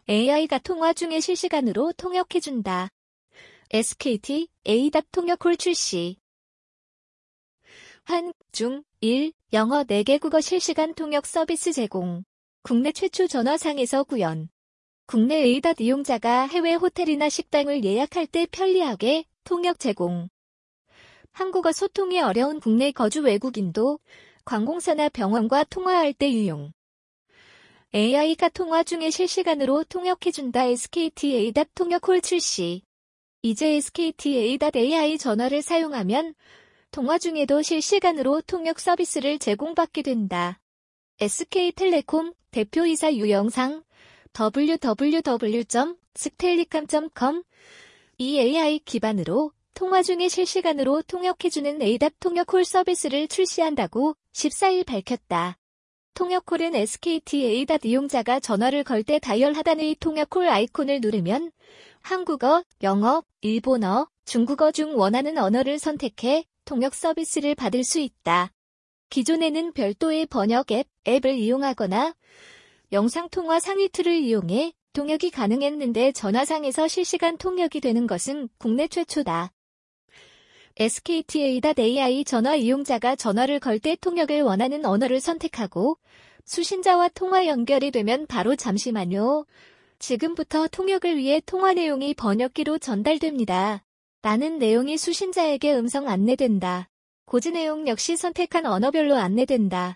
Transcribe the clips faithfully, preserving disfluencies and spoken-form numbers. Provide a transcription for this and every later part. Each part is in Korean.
에이아이가 통화 중에 실시간으로 통역해준다. 에스케이티 에이답 통역콜 출시. 한, 중, 일, 영어 네 개국어 실시간 통역 서비스 제공. 국내 최초 전화상에서 구현. 국내 에이닷 이용자가 해외 호텔이나 식당을 예약할 때 편리하게 통역 제공. 한국어 소통이 어려운 국내 거주 외국인도 관공서나 병원과 통화할 때 유용. 에이아이가 통화 중에 실시간으로 통역해준다. 에스케이티 에이닷 통역콜 출시. 이제 에스케이티 에이닷 에이아이 전화를 사용하면 통화 중에도 실시간으로 통역 서비스를 제공받게 된다. 에스케이텔레콤 대표이사 유영상 더블유 더블유 더블유 점 스텔리캄 점 컴 이 에이아이 기반으로 통화 중에 실시간으로 통역해주는 에이답 통역콜 서비스를 출시한다고 십사일 밝혔다. 통역콜은 에스케이티 에이닷 이용자가 전화를 걸 때 다이얼 하단의 통역콜 아이콘을 누르면 한국어, 영어, 일본어, 중국어 중 원하는 언어를 선택해 통역 서비스를 받을 수 있다. 기존에는 별도의 번역 앱, 앱을 이용하거나 영상통화 상위 툴을 이용해 통역이 가능했는데 전화상에서 실시간 통역이 되는 것은 국내 최초다. 에스케이티 에이닷 에이아이 전화 이용자가 전화를 걸 때 통역을 원하는 언어를 선택하고 수신자와 통화 연결이 되면 바로 잠시만요. 지금부터 통역을 위해 통화 내용이 번역기로 전달됩니다. 라는 내용이 수신자에게 음성 안내된다. 고지 내용 역시 선택한 언어별로 안내된다.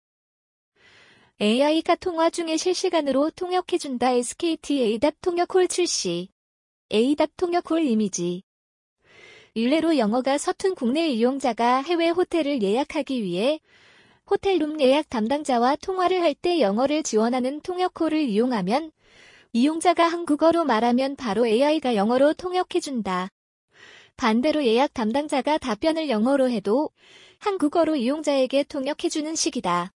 에이아이가 통화 중에 실시간으로 통역해준다. 에스케이티 에이답 통역콜 출시. 에이답 통역콜 이미지. 일례로 영어가 서툰 국내 이용자가 해외 호텔을 예약하기 위해 호텔룸 예약 담당자와 통화를 할 때 영어를 지원하는 통역콜을 이용하면 이용자가 한국어로 말하면 바로 에이아이가 영어로 통역해준다. 반대로 예약 담당자가 답변을 영어로 해도 한국어로 이용자에게 통역해주는 식이다.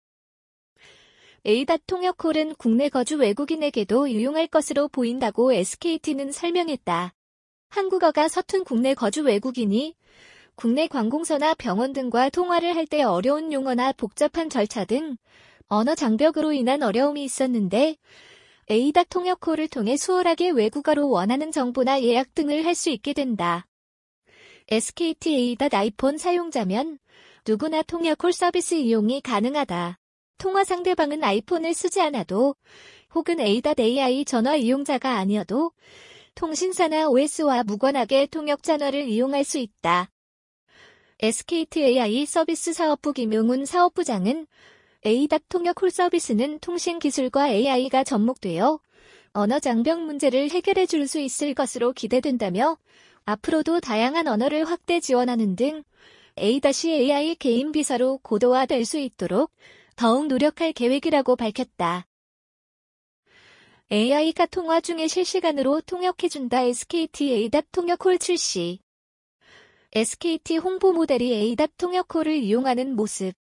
에이닷 통역콜은 국내 거주 외국인에게도 유용할 것으로 보인다고 에스케이티는 설명했다. 한국어가 서툰 국내 거주 외국인이 국내 관공서나 병원 등과 통화를 할 때 어려운 용어나 복잡한 절차 등 언어 장벽으로 인한 어려움이 있었는데 에이닷 통역콜을 통해 수월하게 외국어로 원하는 정보나 예약 등을 할 수 있게 된다. 에스케이티 에이닷 아이폰 사용자면 누구나 통역콜 서비스 이용이 가능하다. 통화 상대방은 아이폰을 쓰지 않아도 혹은 에이닷 에이아이 전화 이용자가 아니어도 통신사나 오에스와 무관하게 통역 전화를 이용할 수 있다. 에스케이티 에이아이 서비스 사업부 김용훈 사업부장은 에이닷 통역콜 서비스는 통신기술과 에이아이가 접목되어 언어 장벽 문제를 해결해 줄 수 있을 것으로 기대된다며 앞으로도 다양한 언어를 확대 지원하는 등 에이아이 개인 비서로 고도화될 수 있도록 더욱 노력할 계획이라고 밝혔다. 에이아이가 통화 중에 실시간으로 통역해준다. 에스케이티 에이답 통역콜 출시. 에스케이티 홍보 모델이 에이답 통역콜을 이용하는 모습.